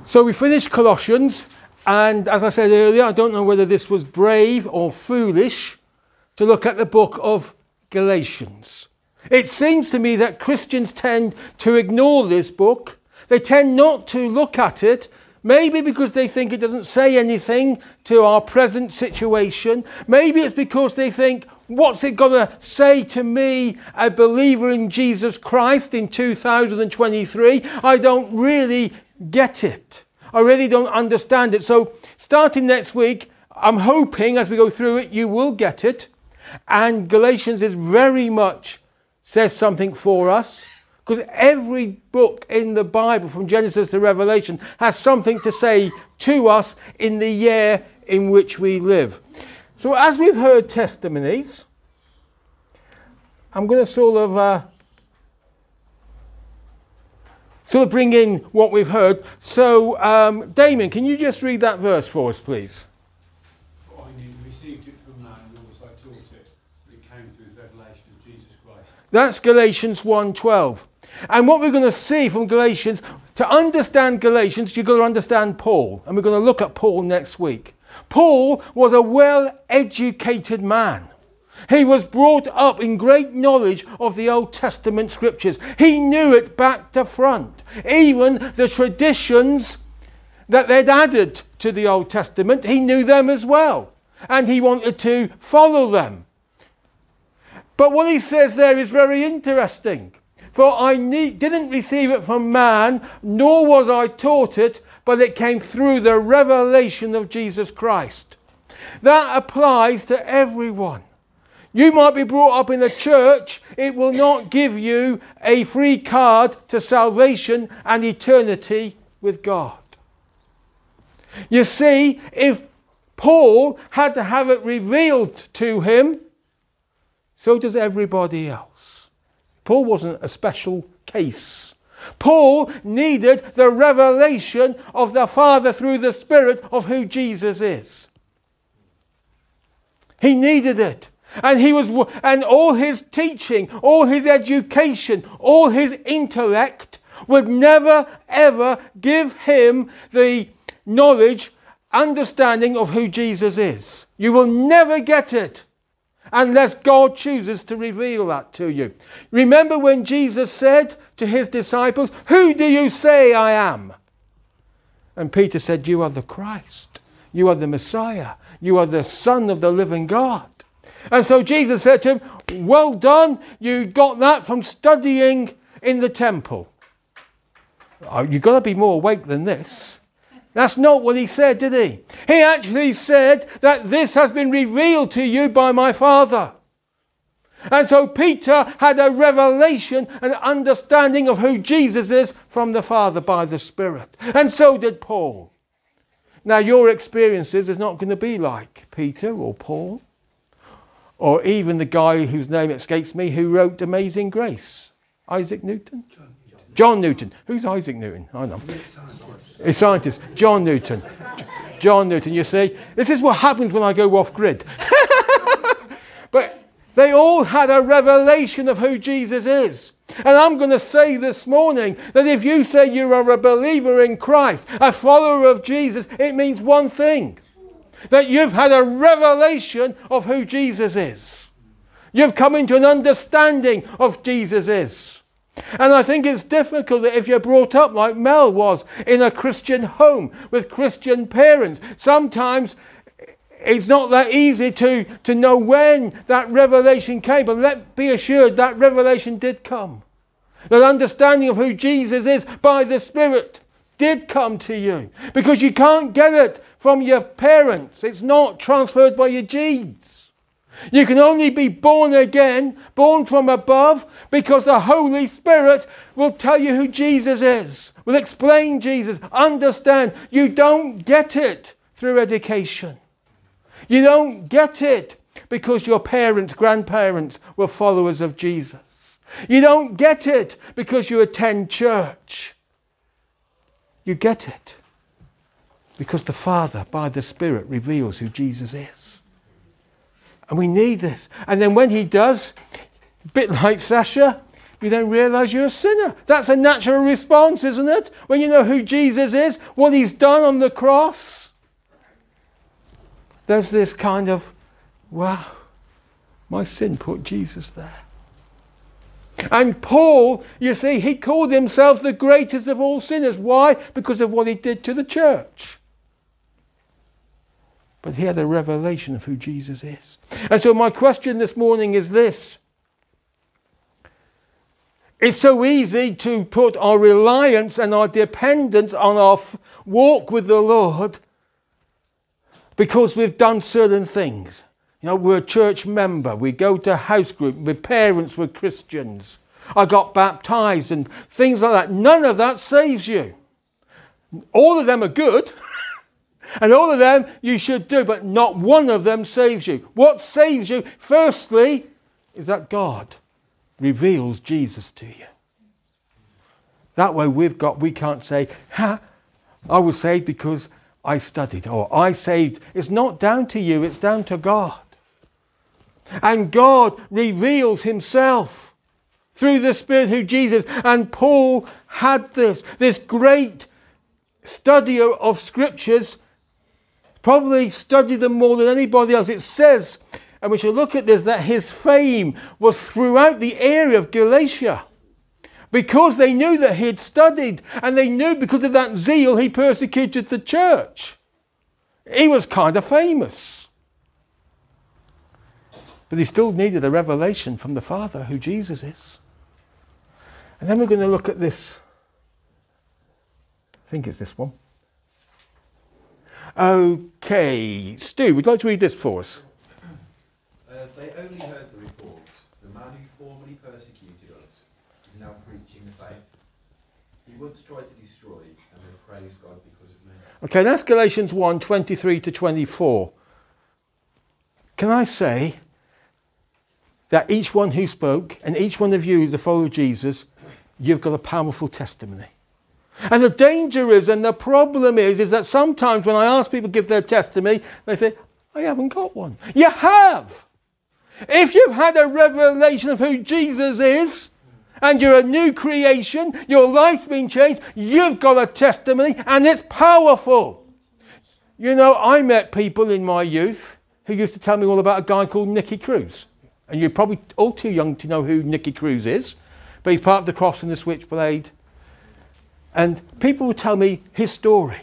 So we finished Colossians, and as I said earlier, I don't know whether this was brave or foolish to look at the book of Galatians. It seems to me that Christians tend to ignore this book. They tend not to look at it, maybe because they think it doesn't say anything to our present situation. Maybe it's because they think, what's it got to say to me, a believer in Jesus Christ in 2023? I don't really get it. I really don't understand it. So starting next week, I'm hoping as we go through it, you will get it. And Galatians is very much says something for us, because every book in the Bible from Genesis to Revelation has something to say to us in the year in which we live. So as we've heard testimonies, I'm going to sort of bring in what we've heard. So Damien, can you just read that verse for us, please? That's Galatians 1:12. And what we're going to see from Galatians, to understand Galatians, you've got to understand Paul. And we're going to look at Paul next week. Paul was a well-educated man. He was brought up in great knowledge of the Old Testament scriptures. He knew it back to front. Even the traditions that they'd added to the Old Testament, he knew them as well. And he wanted to follow them. But what he says there is very interesting. For I didn't receive it from man, nor was I taught it, but it came through the revelation of Jesus Christ. That applies to everyone. You might be brought up in a church. It will not give you a free card to salvation and eternity with God. You see, if Paul had to have it revealed to him, so does everybody else. Paul wasn't a special case. Paul needed the revelation of the Father through the Spirit of who Jesus is. He needed it. And all his teaching, all his education, all his intellect would never ever give him the knowledge, understanding of who Jesus is. You will never get it unless God chooses to reveal that to you. Remember when Jesus said to his disciples, "Who do you say I am?" And Peter said, "You are the Christ. You are the Messiah. You are the Son of the living God." And so Jesus said to him, "Well done. You got that from studying in the temple." You've got to be more awake than this. That's not what he said, did he? He actually said that this has been revealed to you by my Father. And so Peter had a revelation, an understanding of who Jesus is from the Father by the Spirit. And so did Paul. Now your experiences is not going to be like Peter or Paul, or even the guy whose name escapes me who wrote Amazing Grace. Isaac Newton? John Newton. Who's Isaac Newton? I know. A scientist. John Newton. John Newton, you see. This is what happens when I go off grid. But they all had a revelation of who Jesus is. And I'm going to say this morning that if you say you are a believer in Christ, a follower of Jesus, it means one thing. That you've had a revelation of who Jesus is. You've come into an understanding of Jesus is. And I think it's difficult that if you're brought up like Mel was in a Christian home with Christian parents, sometimes it's not that easy to know when that revelation came. But let's be assured that revelation did come. That understanding of who Jesus is by the Spirit did come to you. Because you can't get it from your parents. It's not transferred by your genes. You can only be born again, born from above, because the Holy Spirit will tell you who Jesus is, will explain Jesus, understand. You don't get it through education. You don't get it because your parents, grandparents were followers of Jesus. You don't get it because you attend church. You get it because the Father, by the Spirit, reveals who Jesus is. And we need this. And then when he does, a bit like Sasha, you then realise you're a sinner. That's a natural response, isn't it? When you know who Jesus is, what he's done on the cross. There's this kind of, wow, my sin put Jesus there. And Paul, you see, he called himself the greatest of all sinners. Why? Because of what he did to the church. But he had a revelation of who Jesus is. And so my question this morning is this. It's so easy to put our reliance and our dependence on our walk with the Lord because we've done certain things. You know, we're a church member. We go to house group. My parents were Christians. I got baptized and things like that. None of that saves you. All of them are good. And all of them you should do. But not one of them saves you. What saves you, firstly, is that God reveals Jesus to you. That way we can't say, I was saved because I studied, or I saved. It's not down to you, it's down to God. And God reveals himself through the Spirit, through Jesus. And Paul had this great study of scriptures, probably studied them more than anybody else. It says, and we shall look at this, that his fame was throughout the area of Galatia. Because they knew that he had studied, and they knew because of that zeal he persecuted the church. He was kind of famous. But he still needed a revelation from the Father who Jesus is. And then we're going to look at this. I think it's this one. Okay, Stu, would you like to read this for us? They only heard the report. The man who formerly persecuted us is now preaching the faith. He once tried to destroy, and then praised God because of me. Okay, that's Galatians 1, 23 to 24. Can I say that each one who spoke, and each one of you who's a follower of Jesus, you've got a powerful testimony. And the danger is, and the problem is that sometimes when I ask people to give their testimony, they say, I haven't got one. You have! If you've had a revelation of who Jesus is, and you're a new creation, your life's been changed, you've got a testimony, and it's powerful. You know, I met people in my youth who used to tell me all about a guy called Nicky Cruz. And you're probably all too young to know who Nicky Cruz is, but he's part of the Cross and the Switchblade. And people would tell me his story.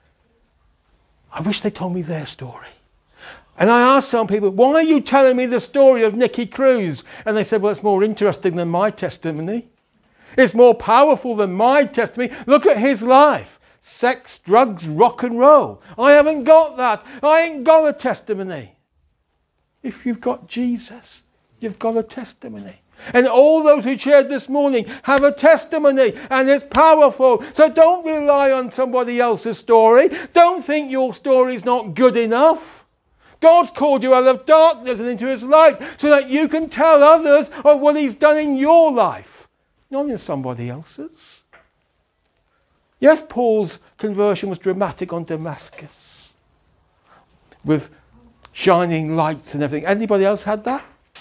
I wish they told me their story. And I asked some people, why are you telling me the story of Nicky Cruz? And they said, well, it's more interesting than my testimony. It's more powerful than my testimony. Look at his life. Sex, drugs, rock and roll. I haven't got that. I ain't got a testimony. If you've got Jesus, you've got a testimony. And all those who shared this morning have a testimony, and it's powerful. So don't rely on somebody else's story. Don't think your story is not good enough. God's called you out of darkness and into his light so that you can tell others of what he's done in your life, not in somebody else's. Yes, Paul's conversion was dramatic on Damascus with shining lights and everything. Anybody else had that?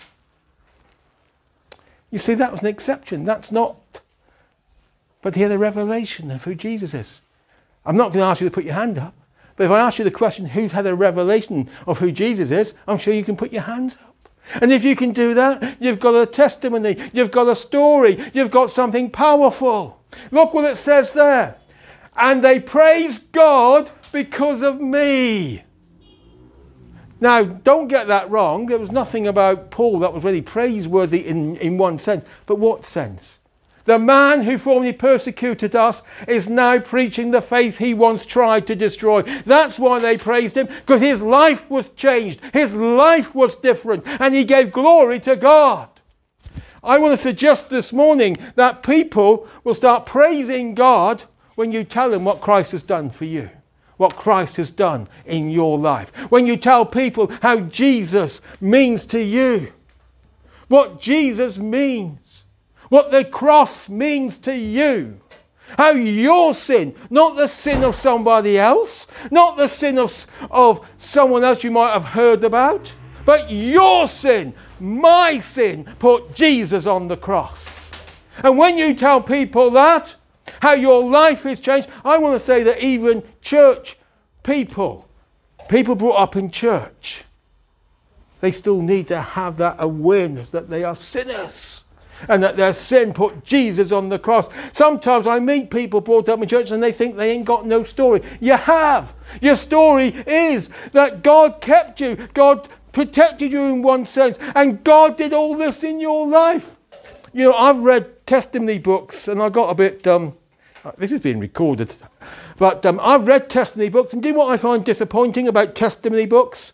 You see, that was an exception. That's not. But he had a revelation of who Jesus is. I'm not going to ask you to put your hand up. But if I ask you the question, who's had a revelation of who Jesus is, I'm sure you can put your hands up. And if you can do that, you've got a testimony, you've got a story, you've got something powerful. Look what it says there. And they praised God because of me. Now, don't get that wrong. There was nothing about Paul that was really praiseworthy in one sense. But what sense? The man who formerly persecuted us is now preaching the faith he once tried to destroy. That's why they praised him, because his life was changed. His life was different, and he gave glory to God. I want to suggest this morning that people will start praising God when you tell them what Christ has done for you, what Christ has done in your life. When you tell people how Jesus means to you, what Jesus means. What the cross means to you. How your sin, not the sin of somebody else, not the sin of someone else you might have heard about, but your sin, my sin, put Jesus on the cross. And when you tell people that, how your life is changed, I want to say that even church people brought up in church, they still need to have that awareness that they are sinners and that their sin put Jesus on the cross. Sometimes I meet people brought up in church and they think they ain't got no story. You have. Your story is that God kept you. God protected you in one sense. And God did all this in your life. You know, I've read testimony books and I got a bit... this is being recorded. But I've read testimony books, and do you know what I find disappointing about testimony books?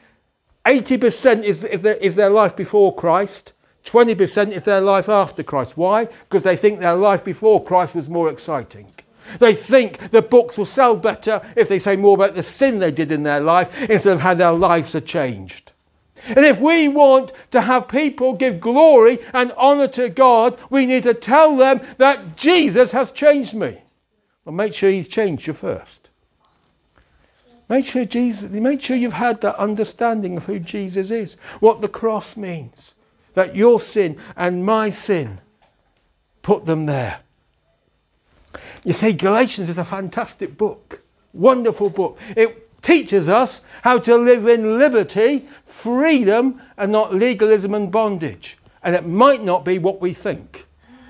80% is their life before Christ. 20% is their life after Christ. Why? Because they think their life before Christ was more exciting. They think the books will sell better if they say more about the sin they did in their life instead of how their lives are changed. And if we want to have people give glory and honour to God, we need to tell them that Jesus has changed me. Well, make sure he's changed you first. Make sure you've had that understanding of who Jesus is, what the cross means, that your sin and my sin put them there. You see, Galatians is a fantastic book, wonderful book. It teaches us how to live in liberty, freedom, and not legalism and bondage. And it might not be what we think.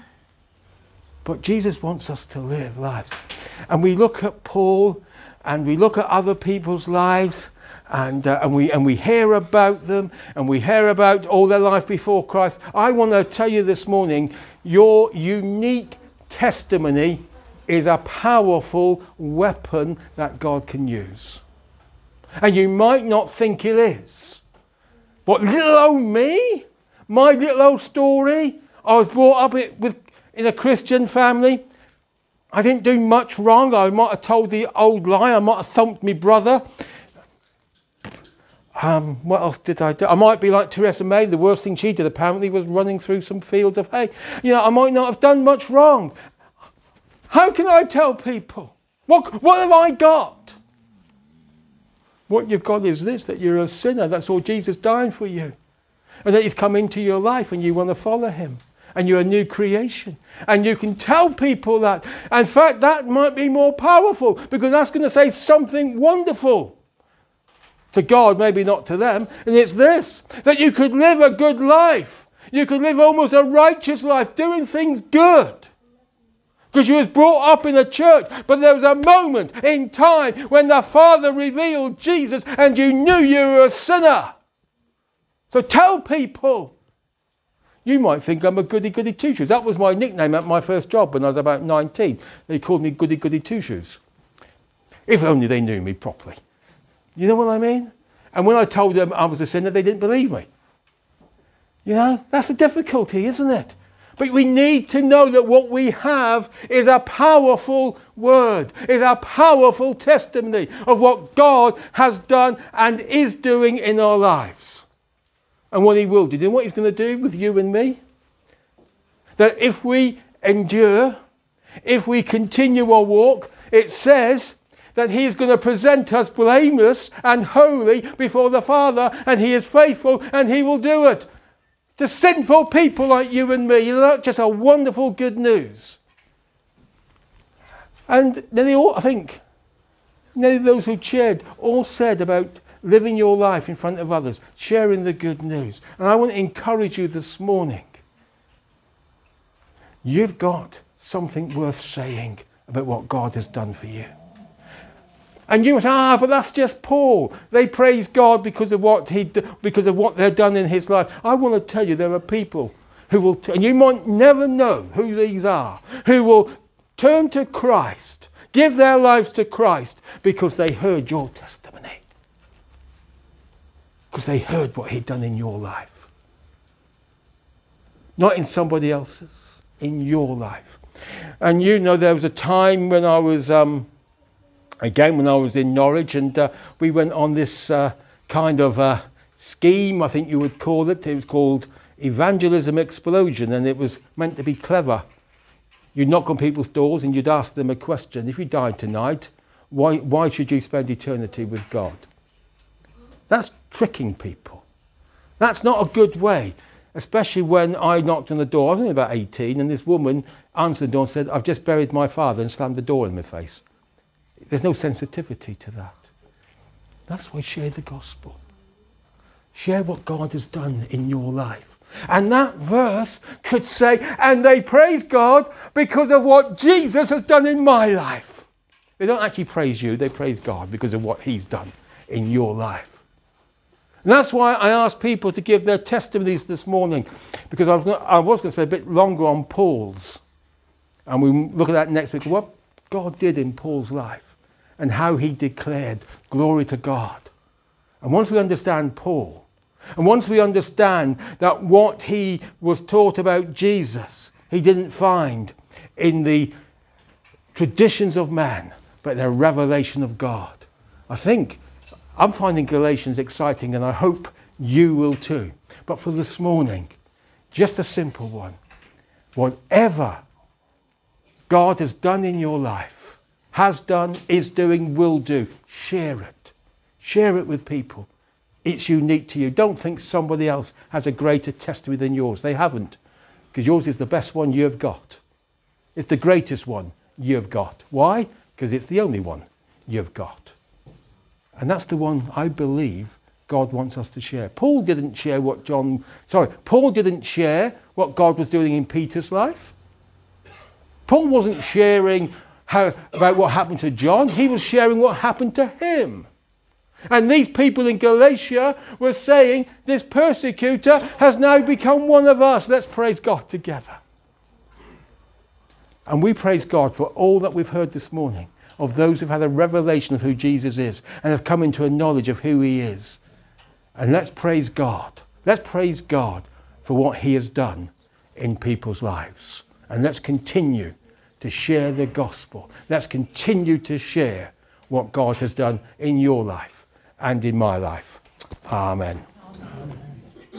But Jesus wants us to live lives. And we look at Paul and we look at other people's lives and we hear about them and we hear about all their life before Christ. I want to tell you this morning, your unique testimony is a powerful weapon that God can use. And you might not think it is. But little old me, my little old story, I was brought up in a Christian family. I didn't do much wrong. I might have told the old lie. I might have thumped my brother. What else did I do? I might be like Theresa May. The worst thing she did apparently was running through some fields of hay. You know, I might not have done much wrong. How can I tell people? What have I got? What you've got is this, that you're a sinner. That's all Jesus dying for you. And that he's come into your life and you want to follow him. And you're a new creation. And you can tell people that. In fact, that might be more powerful because that's going to say something wonderful to God, maybe not to them. And it's this, that you could live a good life. You could live almost a righteous life, doing things good. Because you was brought up in a church, but there was a moment in time when the Father revealed Jesus and you knew you were a sinner. So tell people. You might think I'm a goody-goody two-shoes. That was my nickname at my first job when I was about 19. They called me goody-goody two-shoes. If only they knew me properly. You know what I mean? And when I told them I was a sinner, they didn't believe me. You know, that's the difficulty, isn't it? But we need to know that what we have is a powerful word, is a powerful testimony of what God has done and is doing in our lives. And what he will do. Do you know what he's going to do with you and me? That if we endure, if we continue our walk, it says that he is going to present us blameless and holy before the Father, and he is faithful and he will do it. To sinful people like you and me, you know, that's just a wonderful good news. And then those who shared all said about living your life in front of others, sharing the good news. And I want to encourage you this morning. You've got something worth saying about what God has done for you. And you say, but that's just Paul. They praise God because of what they've done in his life. I want to tell you, there are people who will, and you might never know who these are, who will turn to Christ, give their lives to Christ because they heard your testimony. Because they heard what he'd done in your life. Not in somebody else's, in your life. And you know, there was a time when I was, when I was in Norwich, and we went on this kind of scheme, I think you would call it. It was called Evangelism Explosion, and it was meant to be clever. You'd knock on people's doors and you'd ask them a question. If you died tonight, why should you spend eternity with God? That's tricking people. That's not a good way. especially when I knocked on the door. I was only about 18, and this woman answered the door and said, "I've just buried my father," and slammed the door in my face. There's no sensitivity to that. That's why share the gospel. Share what God has done in your life. And that verse could say, and they praise God because of what Jesus has done in my life. They don't actually praise you, they praise God because of what he's done in your life. And that's why I asked people to give their testimonies this morning, because I was going to spend a bit longer on Paul's. And we look at that next week, what God did in Paul's life and how he declared glory to God. And once we understand Paul, and once we understand that what he was taught about Jesus, he didn't find in the traditions of man, but the revelation of God. I think I'm finding Galatians exciting, and I hope you will too. But for this morning, just a simple one. Whatever God has done in your life, has done, is doing, will do, share it. Share it with people. It's unique to you. Don't think somebody else has a greater testimony than yours. They haven't, because yours is the best one you've got. It's the greatest one you've got. Why? Because it's the only one you've got. And that's the one I believe God wants us to share. Paul didn't share what God was doing in Peter's life. Paul wasn't sharing about what happened to John. He was sharing what happened to him. And these people in Galatia were saying, this persecutor has now become one of us. Let's praise God together. And we praise God for all that we've heard this morning of those who've had a revelation of who Jesus is and have come into a knowledge of who he is. And let's praise God. Let's praise God for what he has done in people's lives. And let's continue to share the gospel. Let's continue to share what God has done in your life and in my life. Amen.